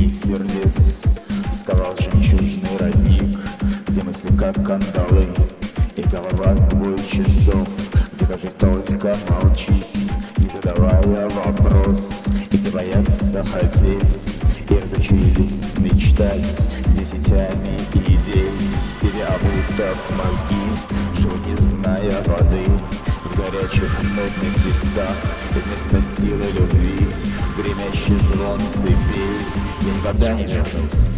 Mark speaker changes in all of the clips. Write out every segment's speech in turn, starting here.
Speaker 1: бить сердец сковал жемчужный родник, где мысли как кандалы и голова бой часов, где каждый только молчит, не задавая вопрос, и где боятся хотеть и разучились мечтать, где сетями идей в себе обутав мозги, живут не зная воды в горячих нудных песках, и вместо силы любви гремящий звон цепей. Я никогда не вернусь.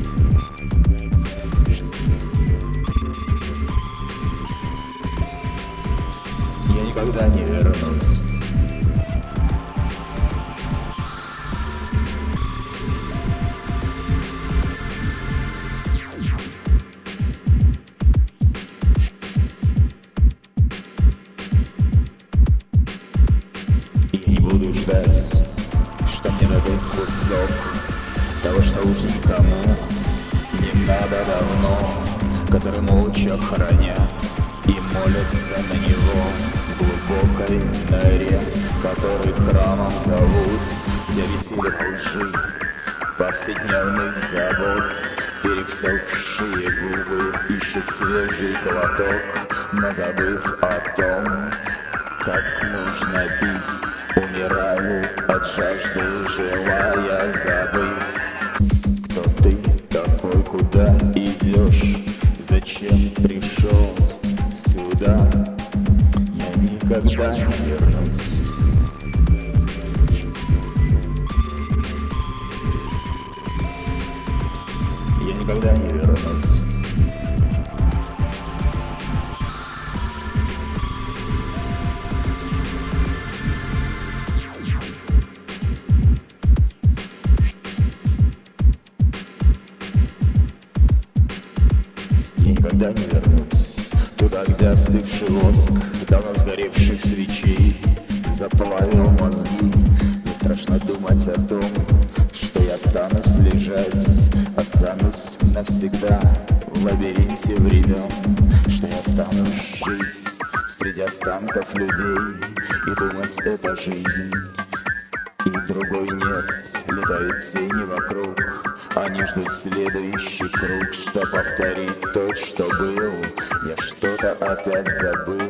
Speaker 1: Я никогда не вернусь. И не буду ждать, что мне дадут кусок того, что уж никому не надо давно, который молча хранят и молятся на него в глубокой норе, который храмом зовут, где веселье лжи, повседневных забот, пересохшие губы ищут свежий глоток, но забыв о том, как нужно пить, умирают от жажды, желая забыть. Кто ты такой, куда идешь, зачем пришел сюда? Я никогда не вернусь. Я никогда не вернусь. Никогда не вернусь туда, где остывший воск давно сгоревших свечей заплавил мозги. Мне страшно думать о том, что я останусь лежать, останусь навсегда в лабиринте времен, что я останусь жить среди останков людей и думать, это жизнь, и другой нет. Летают тени вокруг, они ждут следующий круг, что повторить то, что был. Я что-то опять забыл.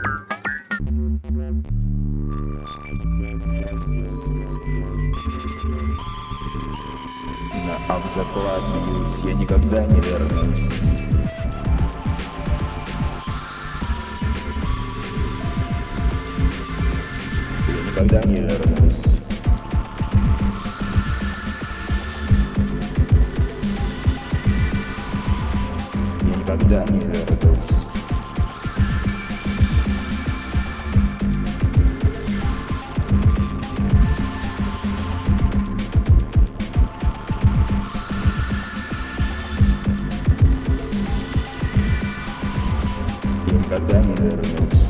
Speaker 1: На автозаклад бьюсь, я никогда не вернусь. Я никогда не вернусь. Я никогда не вернусь. Я никогда не вернусь.